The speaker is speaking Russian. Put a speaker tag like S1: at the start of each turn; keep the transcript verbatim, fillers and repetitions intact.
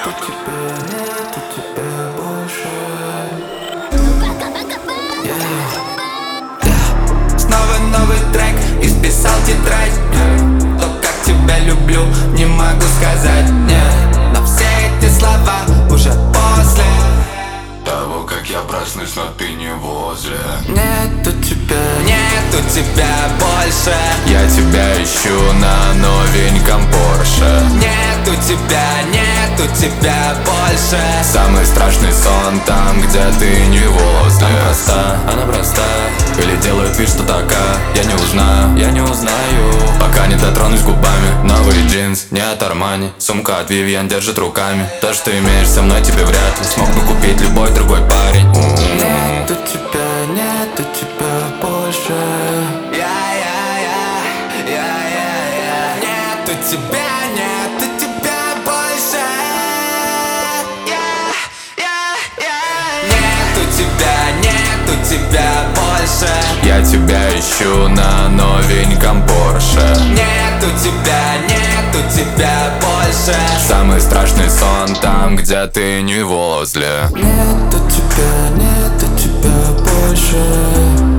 S1: тебя, нету тебя больше. yeah. Yeah. Снова новый трек, исписал тетрадь. yeah. То, как тебя люблю, не могу сказать. yeah. Но все эти слова уже после
S2: того, как я проснусь, но ты не возле.
S1: Нету тебя, нету тебя больше.
S2: Я тебя ищу на новеньком Порше.
S1: Нету тебя, нету тебя больше.
S2: Самый страшный сон там, где ты не возле.
S1: Она проста, она проста.
S2: Или делает вид, что такая. Я не узнаю,
S1: Я не узнаю,
S2: пока не дотронусь губами. Новый джинс, не от Армани. Сумка от Vivienne держит руками. То, что имеешь со мной, тебе вряд ли смог бы купить любой другой парень.
S1: нету тебя, нету тебя больше. Нету тебя, нету тебя больше. Нету тебя, нету тебя больше.
S2: Я тебя ищу на новеньком Порше.
S1: Нету тебя, нету тебя больше.
S2: Самый страшный сон там, где ты не возле.
S1: Нету тебя, нету тебя больше.